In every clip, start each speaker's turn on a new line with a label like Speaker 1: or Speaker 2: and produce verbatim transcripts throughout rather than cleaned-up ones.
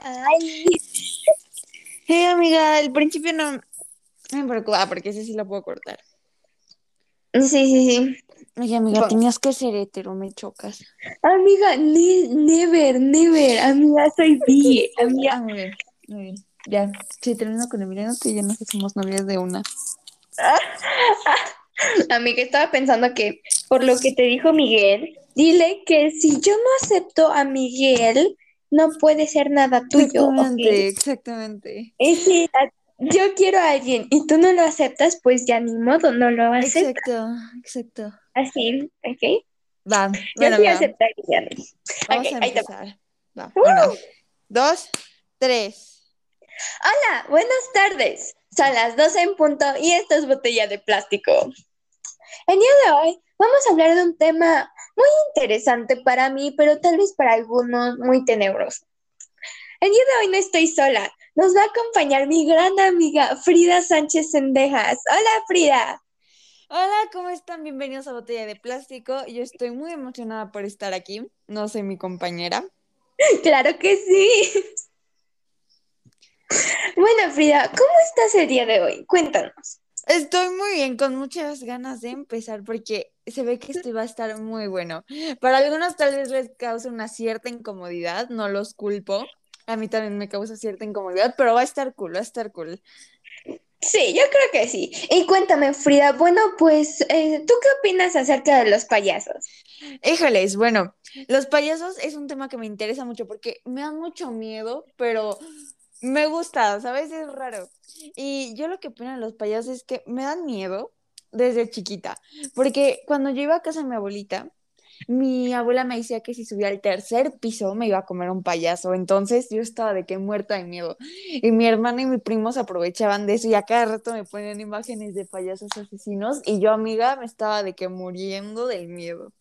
Speaker 1: Ay,
Speaker 2: Hey, amiga, al principio no me preocupa porque ese sí lo puedo cortar.
Speaker 1: sí, sí, sí.
Speaker 2: Oye, amiga,
Speaker 1: Pon.
Speaker 2: tenías que ser hetero, me chocas.
Speaker 1: Amiga, ne- never, never. Amiga, soy bi. Amiga,
Speaker 2: Ah, muy bien, muy bien. Ya, si termino con Emiliano, tú y yo no somos novias de una.
Speaker 1: amiga, estaba pensando que por lo que te dijo Miguel, dile que si yo no acepto a Miguel, no puede ser nada tuyo, ¿ok?
Speaker 2: Exactamente, exactamente.
Speaker 1: Y si a- yo quiero a alguien y tú no lo aceptas, pues ya ni modo, no lo aceptas.
Speaker 2: Exacto, exacto.
Speaker 1: Así, ¿ok?
Speaker 2: Va,
Speaker 1: Yo
Speaker 2: bueno,
Speaker 1: sí
Speaker 2: amiga,
Speaker 1: aceptaría. Ok,
Speaker 2: vamos a
Speaker 1: ahí te va.
Speaker 2: empezar. Va, una,
Speaker 1: ¡Uh!
Speaker 2: dos, tres.
Speaker 1: Hola, buenas tardes. Son las doce en punto y esto es Botella de Plástico. El día de hoy vamos a hablar de un tema muy interesante para mí, pero tal vez para algunos muy tenebroso. El día de hoy no estoy sola. Nos va a acompañar mi gran amiga Frida Sánchez Sendejas. Hola, Frida.
Speaker 2: Hola, ¿cómo están? Bienvenidos a Botella de Plástico. Yo estoy muy emocionada por estar aquí. No sé, mi compañera.
Speaker 1: Claro que sí. Bueno, Frida, ¿cómo estás el día de hoy? Cuéntanos.
Speaker 2: Estoy muy bien, con muchas ganas de empezar porque se ve que esto va a estar muy bueno. Para algunos tal vez les cause una cierta incomodidad, no los culpo. A mí también me causa cierta incomodidad, pero va a estar cool, va a estar cool.
Speaker 1: Sí, yo creo que sí. Y cuéntame, Frida, bueno, pues, eh, ¿tú qué opinas acerca de los payasos?
Speaker 2: Híjoles, bueno, los payasos es un tema que me interesa mucho porque me da mucho miedo, pero me gusta, ¿sabes? Es raro. Y yo lo que opino de los payasos es que me dan miedo desde chiquita, porque cuando yo iba a casa de mi abuelita, mi abuela me decía que si subía al tercer piso me iba a comer un payaso, entonces yo estaba de que muerta de miedo. Y mi hermana y mi primo se aprovechaban de eso y a cada rato me ponían imágenes de payasos asesinos y yo, amiga, me estaba de que muriendo del miedo.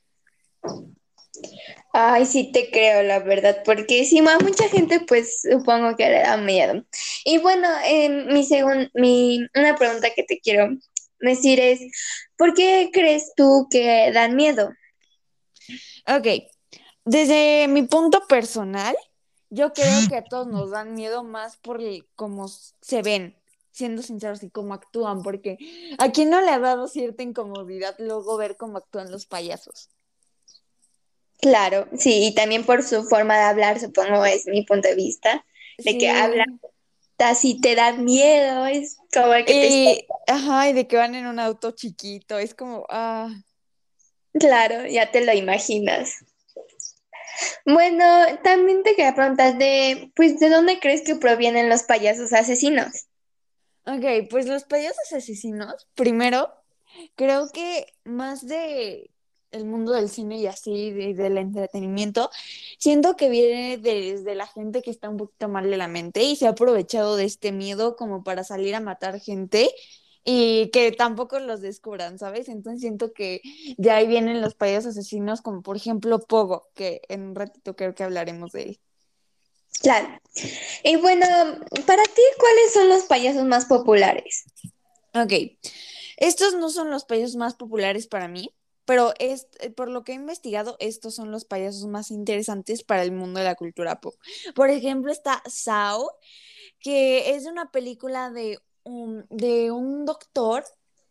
Speaker 1: Ay, sí te creo, la verdad, porque sí, a mucha gente, pues, supongo que le da miedo. Y bueno, eh, mi segun- mi, una pregunta que te quiero decir es, ¿por qué crees tú que dan miedo?
Speaker 2: Ok, desde mi punto personal, yo creo que a todos nos dan miedo más por el- cómo s- se ven, siendo sinceros, y cómo actúan, porque a quién no le ha dado cierta incomodidad luego ver cómo actúan los payasos.
Speaker 1: Claro, sí, y también por su forma de hablar, supongo es mi punto de vista, de que hablan
Speaker 2: Sí.
Speaker 1: así te dan miedo, es como que te está...
Speaker 2: Y, ajá, y de que van en un auto chiquito, es como, ah,
Speaker 1: Claro, ya te lo imaginas. Bueno, también te quería preguntar de, pues, ¿de dónde crees que provienen los payasos asesinos?
Speaker 2: ok, pues los payasos asesinos, primero, creo que más de el mundo del cine y así, de- del entretenimiento, siento que viene desde la gente que está un poquito mal de la mente y se ha aprovechado de este miedo como para salir a matar gente y que tampoco los descubran, ¿sabes? Entonces siento que de ahí vienen los payasos asesinos, como por ejemplo Pogo, que en un ratito creo que hablaremos de él.
Speaker 1: Claro. Y bueno, para ti, ¿cuáles son los payasos más populares?
Speaker 2: Ok, estos no son los payasos más populares para mí, pero es, eh, por lo que he investigado, estos son los payasos más interesantes para el mundo de la cultura pop. Por ejemplo, está Sao, que es de una película de un, de un doctor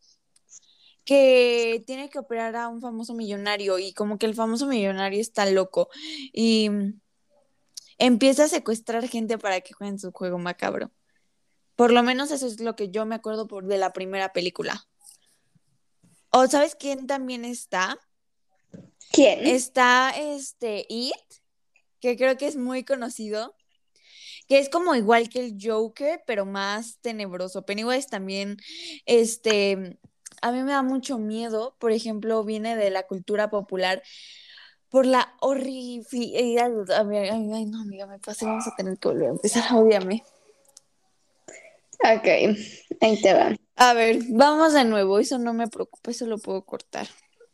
Speaker 2: que tiene que operar a un famoso millonario y como que el famoso millonario está loco y mm, empieza a secuestrar gente para que jueguen su juego macabro. Por lo menos eso es lo que yo me acuerdo por de la primera película. ¿O sabes quién también está?
Speaker 1: ¿Quién?
Speaker 2: Está este It, que creo que es muy conocido, que es como igual que el Joker, pero más tenebroso. Pennywise también, este, a mí me da mucho miedo, por ejemplo, viene de la cultura popular por la horribilidad. A ver, ay, ay, no, amiga, me pasé, vamos a tener que volver a empezar, obviamente.
Speaker 1: Ok, ahí te va.
Speaker 2: A ver, vamos de nuevo, eso no me preocupa, eso lo puedo cortar.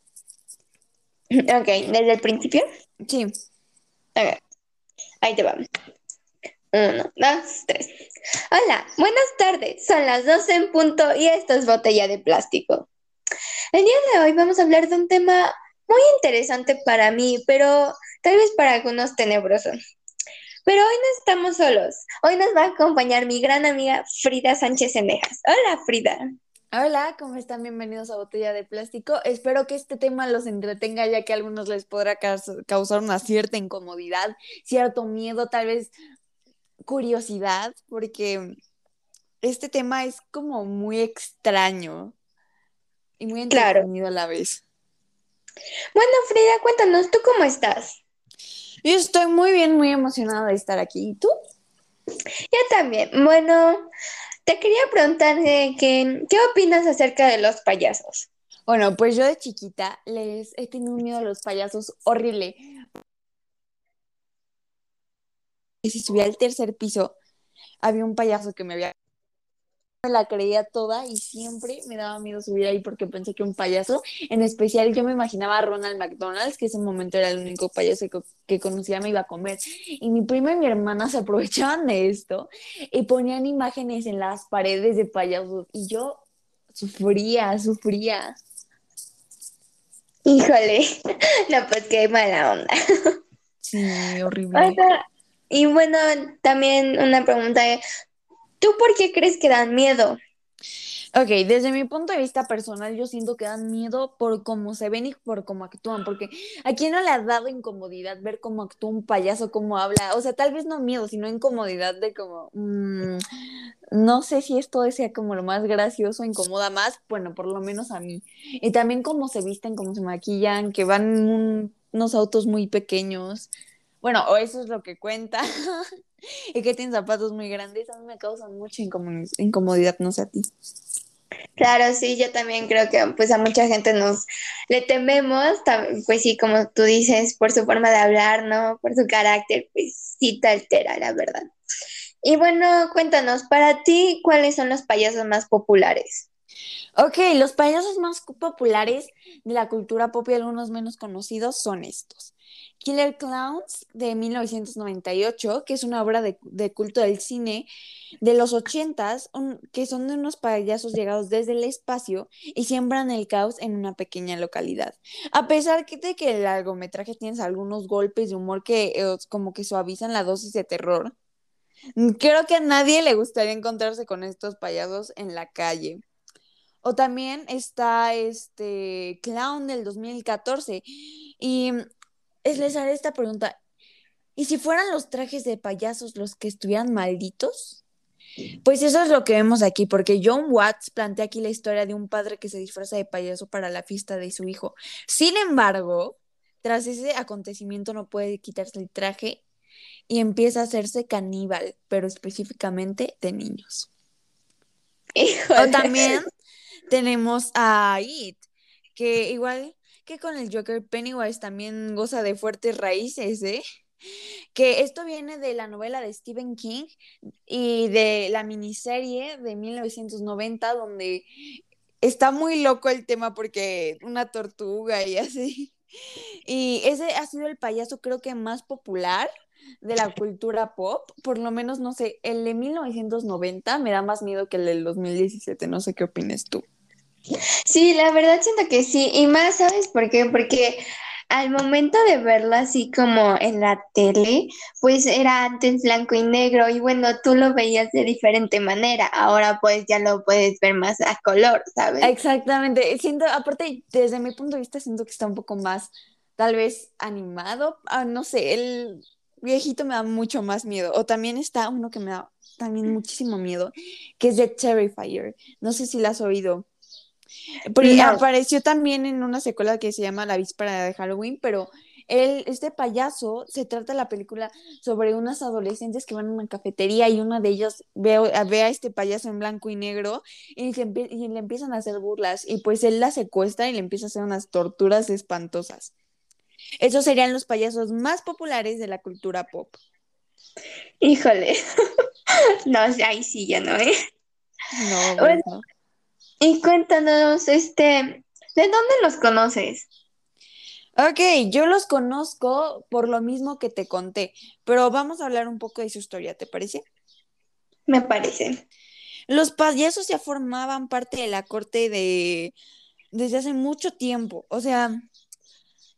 Speaker 1: Ok, desde el principio.
Speaker 2: Sí,
Speaker 1: Ok, ahí te va. Uno, dos, tres. Hola, buenas tardes. Son las doce en punto y esto es Botella de Plástico. El día de hoy vamos a hablar de un tema muy interesante para mí, pero tal vez para algunos tenebroso. Pero hoy no estamos solos. Hoy nos va a acompañar mi gran amiga Frida Sánchez Cenejas. Hola, Frida.
Speaker 2: Hola, ¿cómo están? Bienvenidos a Botella de Plástico. Espero que este tema los entretenga, ya que a algunos les podrá caus- causar una cierta incomodidad, cierto miedo, tal vez curiosidad, porque este tema es como muy extraño y muy
Speaker 1: Claro.
Speaker 2: entretenido a la vez.
Speaker 1: Bueno, Frida, cuéntanos, ¿tú cómo estás?
Speaker 2: Yo estoy muy bien, muy emocionada de estar aquí. ¿Y tú?
Speaker 1: Yo también. Bueno, te quería preguntar de que, ¿qué opinas acerca de los payasos?
Speaker 2: Bueno, pues yo de chiquita les he tenido un miedo a los payasos horrible. Y si subía al tercer piso, había un payaso que me había me la creía toda y siempre me daba miedo subir ahí porque pensé que un payaso, en especial yo me imaginaba a Ronald McDonald, que ese momento era el único payaso que, que conocía, me iba a comer. Y mi prima y mi hermana se aprovechaban de esto y ponían imágenes en las paredes de payasos y yo sufría, sufría.
Speaker 1: Híjole, no, pues qué mala onda.
Speaker 2: Sí,
Speaker 1: O
Speaker 2: horrible.
Speaker 1: sea, y bueno, también una pregunta, ¿tú por qué crees que dan miedo?
Speaker 2: Ok, desde mi punto de vista personal, yo siento que dan miedo por cómo se ven y por cómo actúan, porque ¿a quién no le ha dado incomodidad ver cómo actúa un payaso, cómo habla? O sea, tal vez no miedo, sino incomodidad de como, mm, no sé si esto sea como lo más gracioso, incomoda más, bueno, por lo menos a mí. Y también cómo se visten, cómo se maquillan, que van en un- unos autos muy pequeños. Bueno, o eso es lo que cuenta. Y que tienen zapatos muy grandes, a mí me causan mucha incomo- incomodidad, no sé a ti.
Speaker 1: Claro, sí, yo también creo que pues a mucha gente nos le tememos, tam- pues sí, como tú dices, por su forma de hablar, ¿no? Por su carácter, pues sí te altera, la verdad. Y bueno, cuéntanos, para ti, ¿cuáles son los payasos más populares?
Speaker 2: Ok, los payasos más cu- populares de la cultura pop y algunos menos conocidos son estos. Killer Clowns de mil novecientos noventa y ocho, que es una obra de, de culto del cine de los ochentas, un- que son de unos payasos llegados desde el espacio y siembran el caos en una pequeña localidad. A pesar que- de que el largometraje tiene algunos golpes de humor que eh, como que suavizan la dosis de terror, mm, creo que a nadie le gustaría encontrarse con estos payasos en la calle. O también está este Clown del dos mil catorce. Y es, les haré esta pregunta. ¿Y si fueran los trajes de payasos los que estuvieran malditos? Pues eso es lo que vemos aquí, porque John Watts plantea aquí la historia de un padre que se disfraza de payaso para la fiesta de su hijo. Sin embargo, tras ese acontecimiento no puede quitarse el traje y empieza a hacerse caníbal, pero específicamente de niños. O
Speaker 1: Híjole.
Speaker 2: también tenemos a It, que igual que con el Joker, Pennywise también goza de fuertes raíces, ¿eh? Que esto viene de la novela de Stephen King y de la miniserie de mil novecientos noventa, donde está muy loco el tema porque una tortuga y así. Y ese ha sido el payaso creo que más popular de la cultura pop, por lo menos no sé, el de mil novecientos noventa me da más miedo que el del dos mil diecisiete, no sé qué opines tú.
Speaker 1: Sí, la verdad siento que sí, y más, ¿sabes por qué? Porque al momento de verlo así como en la tele, pues era antes blanco y negro y bueno, tú lo veías de diferente manera, ahora pues ya lo puedes ver más a color, ¿sabes?
Speaker 2: Exactamente, siento, aparte, desde mi punto de vista, siento que está un poco más, tal vez, animado. Ah, no sé, el viejito me da mucho más miedo. O también está uno que me da también muchísimo miedo, que es de Terrifier. No sé si la has oído. Pero
Speaker 1: No.
Speaker 2: apareció también en una secuela que se llama La Víspera de Halloween, pero él, este payaso, se trata la película sobre unas adolescentes que van a una cafetería y una de ellas ve, a- ve a este payaso en blanco y negro y, se empie- y le empiezan a hacer burlas y pues él la secuestra y le empieza a hacer unas torturas espantosas. Esos serían los payasos más populares de la cultura pop.
Speaker 1: Híjole, no, ahí sí ya no, ¿eh?
Speaker 2: No,
Speaker 1: Bueno,
Speaker 2: pues no.
Speaker 1: y cuéntanos, este, ¿de dónde los conoces?
Speaker 2: Ok, yo los conozco por lo mismo que te conté, pero vamos a hablar un poco de su historia, ¿te parece?
Speaker 1: Me parece.
Speaker 2: Los payasos ya formaban parte de la corte de desde hace mucho tiempo. O sea,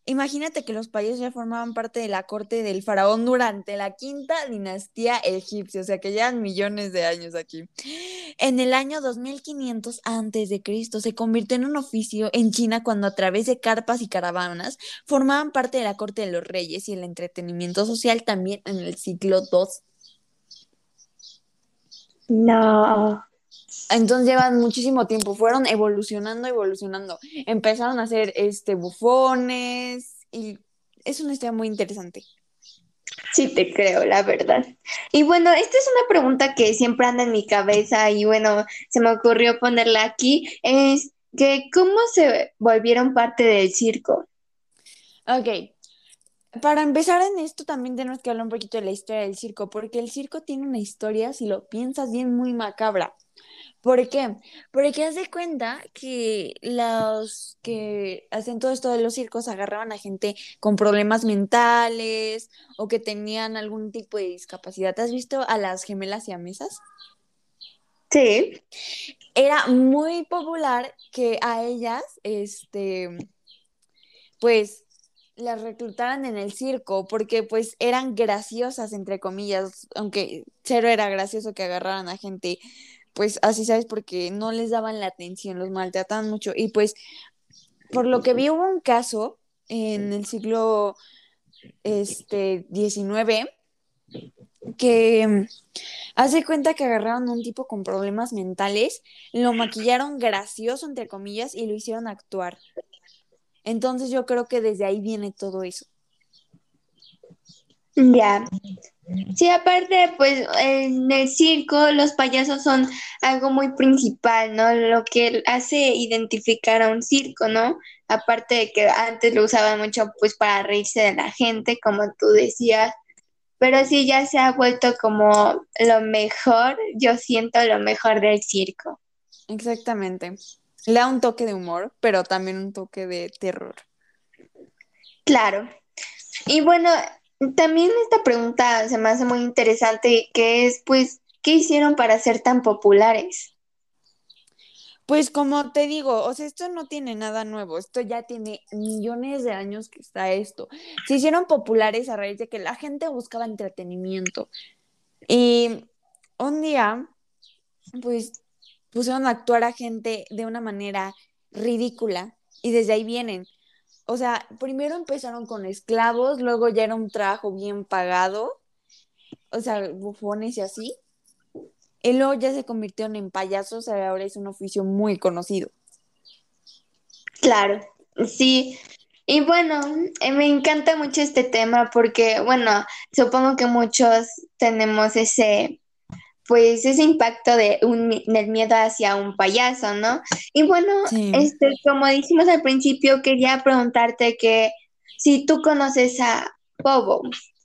Speaker 2: Imagínate que los payasos ya formaban parte de la corte del faraón durante la quinta dinastía egipcia, o sea que llevan millones de años aquí. En el año dos mil quinientos antes de Cristo se convirtió en un oficio en China cuando a través de carpas y caravanas formaban parte de la corte de los reyes y el entretenimiento social también en el siglo dos.
Speaker 1: No.
Speaker 2: Entonces llevan muchísimo tiempo, fueron evolucionando, evolucionando. Empezaron a hacer este bufones y es una historia muy interesante.
Speaker 1: Sí, te creo, la verdad. Y bueno, esta es una pregunta que siempre anda en mi cabeza y bueno, se me ocurrió ponerla aquí, es que ¿cómo se volvieron parte del circo?
Speaker 2: Ok, para empezar en esto también tenemos que hablar un poquito de la historia del circo, porque el circo tiene una historia, si lo piensas bien, muy macabra. ¿Por qué? Porque haz de cuenta que los que hacen todo esto de los circos agarraban a gente con problemas mentales o que tenían algún tipo de discapacidad. ¿Has visto a las gemelas siamesas?
Speaker 1: Sí,
Speaker 2: Era muy popular que a ellas, este, pues las reclutaran en el circo porque pues eran graciosas, entre comillas, aunque cero era gracioso que agarraran a gente, pues así sabes, porque no les daban la atención, los maltrataban mucho. Y pues por lo que vi hubo un caso en el siglo este, diecinueve que mm, hace cuenta que agarraron a un tipo con problemas mentales, lo maquillaron gracioso, entre comillas, y lo hicieron actuar. Entonces yo creo que desde ahí viene todo eso.
Speaker 1: ya. Sí, aparte, pues en el circo los payasos son algo muy principal, ¿no? Lo que hace identificar a un circo, ¿no? Aparte de que antes lo usaban mucho pues para reírse de la gente, como tú decías, pero sí ya se ha vuelto como lo mejor, yo siento lo mejor del circo.
Speaker 2: Exactamente. Le da un toque de humor, pero también un toque de terror.
Speaker 1: Claro. Y bueno, también esta pregunta se me hace muy interesante, que es pues, ¿qué hicieron para ser tan populares?
Speaker 2: Pues como te digo, o sea, esto no tiene nada nuevo, esto ya tiene millones de años que está esto. Se hicieron populares a raíz de que la gente buscaba entretenimiento. Y un día, pues, pusieron a actuar a gente de una manera ridícula y desde ahí vienen. O sea, primero empezaron con esclavos, luego ya era un trabajo bien pagado, o sea, bufones y así. Y luego ya se convirtieron en payasos, y ahora es un oficio muy conocido.
Speaker 1: Claro, sí. Y bueno, eh, me encanta mucho este tema porque, bueno, supongo que muchos tenemos ese, pues, ese impacto de un, mi- del miedo hacia un payaso, ¿no? Y bueno,
Speaker 2: Sí.
Speaker 1: este, como dijimos al principio, quería preguntarte que si tú conoces a Bobo.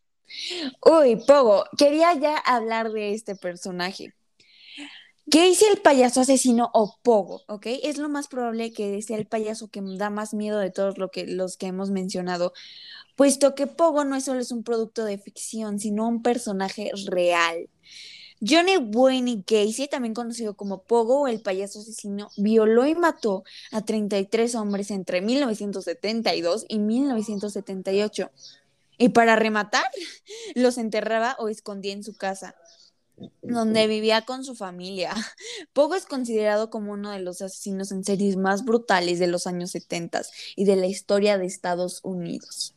Speaker 2: Uy, Pogo, quería ya hablar de este personaje. ¿Qué dice el payaso asesino o Pogo? ¿Ok? Es lo más probable que sea el payaso que da más miedo de todos lo que, los que hemos mencionado, puesto que Pogo no es solo es un producto de ficción, sino un personaje real. Johnny Wayne Gacy, también conocido como Pogo o el payaso asesino, violó y mató a treinta y tres hombres entre mil novecientos setenta y dos y mil novecientos setenta y ocho. Y para rematar, los enterraba o escondía en su casa, donde vivía con su familia. Pogo es considerado como uno de los asesinos en series más brutales de los años setenta y de la historia de Estados Unidos.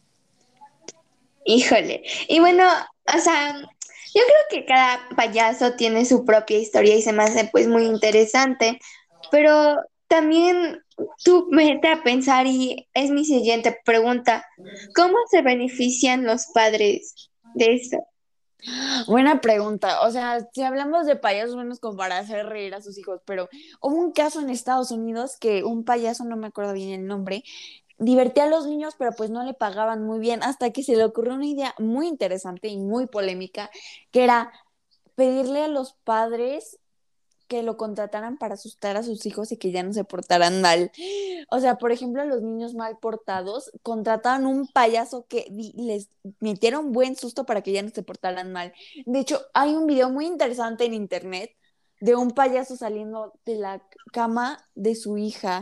Speaker 1: Híjole. Y bueno, o sea, yo creo que cada payaso tiene su propia historia y se me hace pues muy interesante, pero también tú mete a pensar y es mi siguiente pregunta, ¿cómo se benefician los padres de esto?
Speaker 2: Buena pregunta. O sea, si hablamos de payasos buenos como para hacer reír a sus hijos, pero hubo un caso en Estados Unidos que un payaso, no me acuerdo bien el nombre, divertía a los niños, pero pues no le pagaban muy bien, hasta que se le ocurrió una idea muy interesante y muy polémica, que era pedirle a los padres que lo contrataran para asustar a sus hijos y que ya no se portaran mal. O sea, por ejemplo, a los niños mal portados contrataban un payaso que les metiera un buen susto para que ya no se portaran mal. De hecho, hay un video muy interesante en internet de un payaso saliendo de la cama de su hija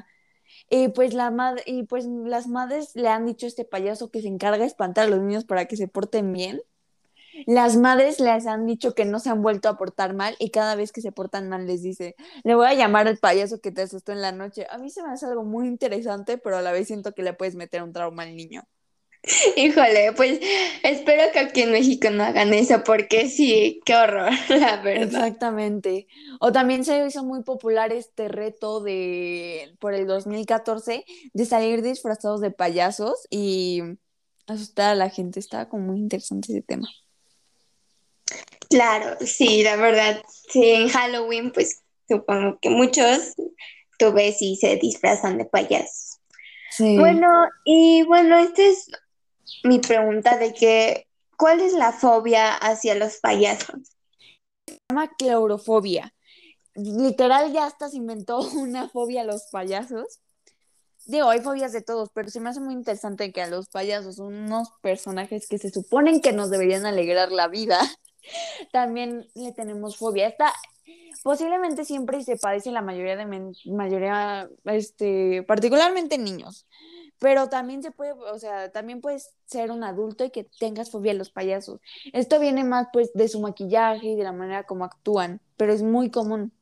Speaker 2: Y pues, la madre, y pues las madres le han dicho a este payaso que se encarga de espantar a los niños para que se porten bien. Las madres les han dicho que no se han vuelto a portar mal y cada vez que se portan mal les dice, le voy a llamar al payaso que te asustó en la noche. A mí se me hace algo muy interesante, pero a la vez siento que le puedes meter un trauma al niño.
Speaker 1: Híjole, pues espero que aquí en México no hagan eso porque sí, qué horror, la verdad.
Speaker 2: Exactamente. O también se hizo muy popular este reto de por el dos mil catorce de salir disfrazados de payasos y asustar a la gente. Estaba como muy interesante ese tema.
Speaker 1: Claro, sí, la verdad, sí, en Halloween, pues supongo que muchos, tú ves y se disfrazan de payasos.
Speaker 2: Sí.
Speaker 1: Bueno, y bueno, esta es mi pregunta de que, ¿cuál es la fobia hacia los payasos?
Speaker 2: Se llama clorofobia. Literal ya hasta se inventó una fobia a los payasos. Digo, hay fobias de todos, pero se me hace muy interesante que a los payasos, unos personajes que se suponen que nos deberían alegrar la vida, también le tenemos fobia. Esta posiblemente siempre se padece la mayoría de men- mayoría, este, particularmente en niños. Pero también se puede, o sea, también puedes ser un adulto y que tengas fobia a los payasos. Esto viene más pues de su maquillaje y de la manera como actúan, pero es muy común.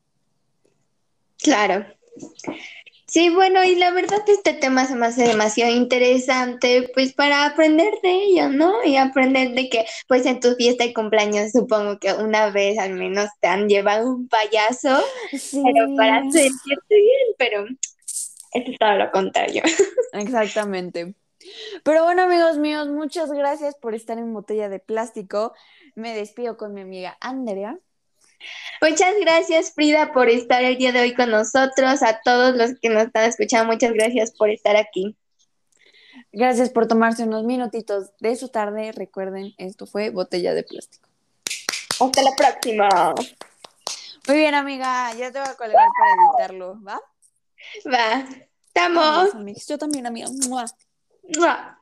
Speaker 1: Claro. Sí, bueno, y la verdad este tema se me hace demasiado interesante, pues para aprender de ello, ¿no? Y aprender de que, pues en tu fiesta de cumpleaños supongo que una vez al menos te han llevado un payaso, pero para
Speaker 2: Sí,
Speaker 1: sentirte bien, pero eso es todo lo contrario.
Speaker 2: exactamente. Pero bueno, amigos míos, muchas gracias por estar en Botella de Plástico. Me despido con mi amiga Andrea.
Speaker 1: Muchas gracias, Frida, por estar el día de hoy con nosotros. A todos los que nos están escuchando, muchas gracias por estar aquí.
Speaker 2: Gracias por tomarse unos minutitos de su tarde. Recuerden, esto fue Botella de Plástico.
Speaker 1: Hasta la próxima.
Speaker 2: Muy bien, amiga, ya te voy a colgar para editarlo, ¿va?
Speaker 1: Va.
Speaker 2: Adiós,
Speaker 1: Estamos.
Speaker 2: amigos. Yo también, amiga. ¡Mua!
Speaker 1: ¡Mua!